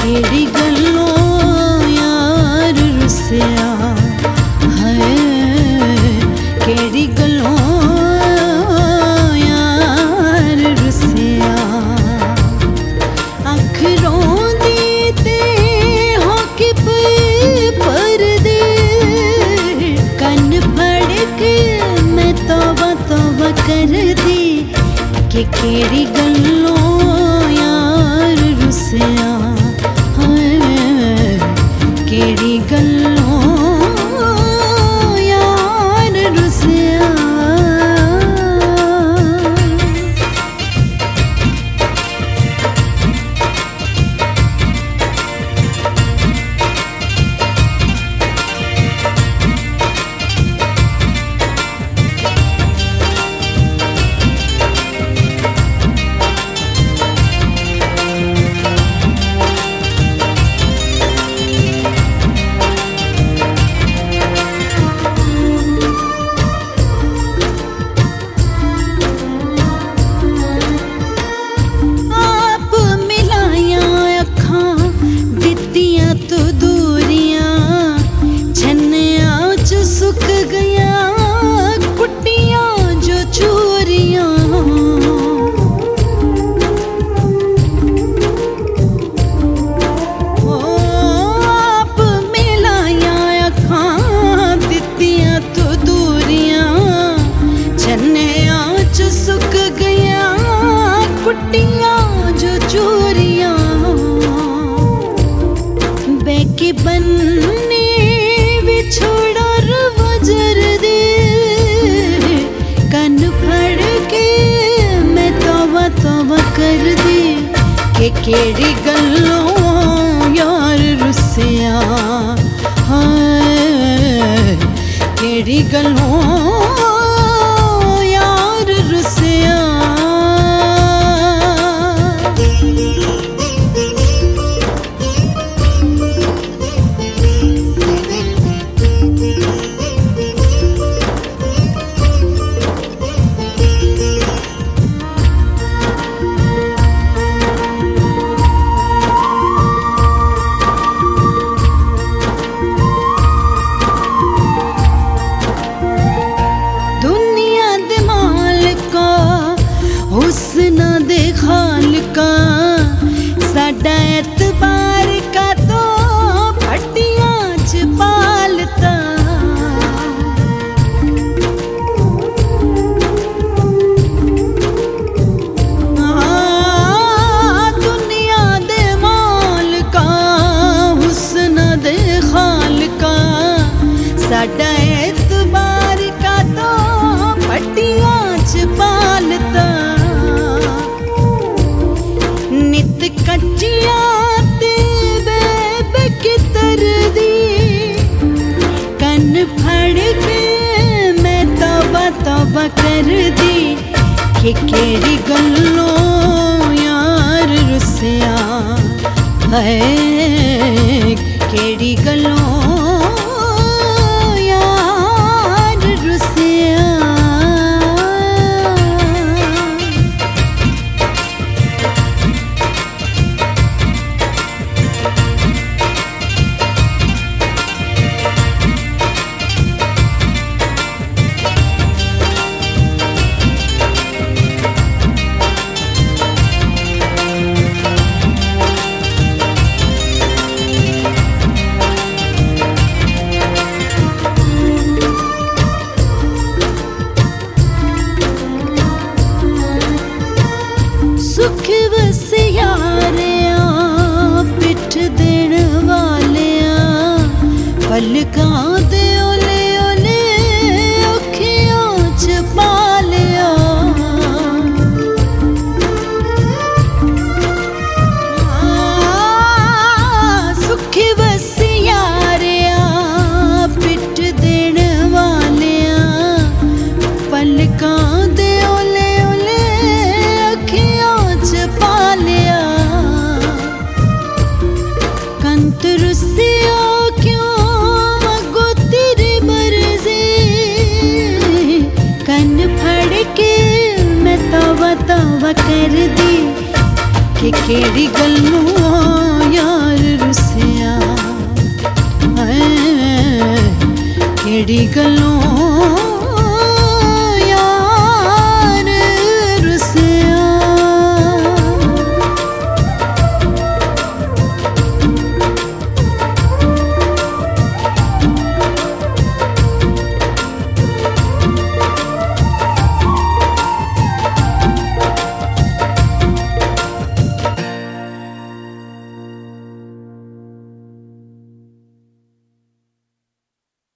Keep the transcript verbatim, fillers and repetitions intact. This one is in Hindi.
केड़ी गल्लों यार रुसिया है, केड़ी गल्लों यार रुसिया। अख रोंदी ते होके पर दे, कन फड़ के मैं तौबा तौबा कर दी कि केड़ी गल्लों यार रुसिया है, केड़ी गल्लों यार रुसिया। के बनने बिछोड़ा वजर दे, कन फड़ के मैं तौबा तौबा कर दी कि केड़ी गल्लों यार रुसिया है, केड़ी गल्लों यार रुसिया। हुस्न दे खालिका साडा एतबार का तो फटियां च पालता। दुनिया दे मालिका हुस्न दे खालिका साडा एतबार का तो फटियां च पालता। नित कच्चियां ते बेबकितर दी, कन फड़ के मैं तौबा तौबा कर दी कि केड़ी गल्लों यार रुसिया है, केड़ी गल्लों यार रुसिया। सुख बस यारिया पिठ देण वालिया, पलकां दे ओले ओले अखियां च पालिया। सुख बस यारिया पिठ देण वालिया, पलकां दे ओले ओले अखियां च पालिया। कंत रुसिया क्यों अगो तेरी मर्जी, कन फड़ के मैं तौबा तौबा कर दी कि केड़ी गल्लों यार ਜਿਹੜੀ ਗੱਲੋਂ